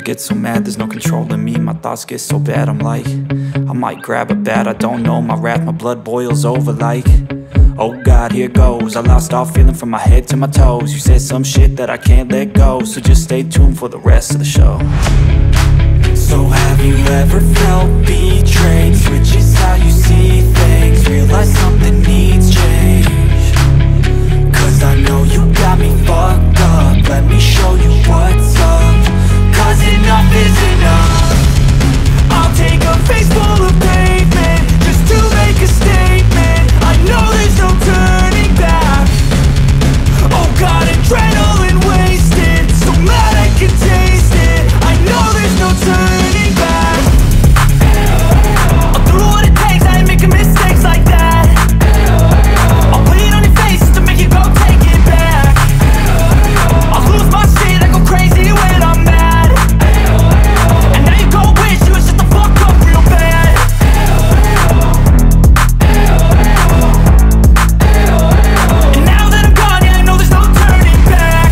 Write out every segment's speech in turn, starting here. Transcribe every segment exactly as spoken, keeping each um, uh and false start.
get so mad, there's no controlling me. My thoughts get so bad, I'm like, I might grab a bat, I don't know. My wrath, my blood boils over like, oh God, here goes. I lost all feeling from my head to my toes. You said some shit that I can't let go, so just stay tuned for the rest of the show. So have you ever felt betrayed? Switches how you see things, realize something needs change. Cause I know you got me fucked up, let me show you what's up. Cause enough is enough. I'll take a face full of pavement just to make a statement. I know there's no turning back. Oh God, adrenaline wasted, so mad I can taste it. I know there's no turning back. I'll do what it takes, I ain't making mistakes like that. I'll bleed on your face to make you go take it back. I'll lose my shit, I go crazy when I'm mad. And now you go wish you would shut the fuck up real bad. And now that I'm gone, yeah, I know there's no turning back.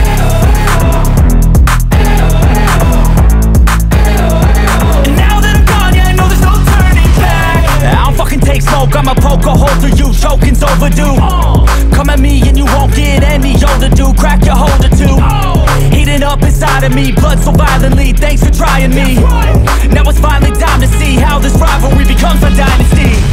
And now that I'm gone, yeah, I know there's no turning back. I don't fucking take smoke, I'ma poke a hole through you, choking's overdue. Come at me and you won't get any older, dude. Crack your holder too. Heating up inside of me, blood so violently. Thanks for trying me. Now it's finally time to see how this rivalry becomes a dynasty.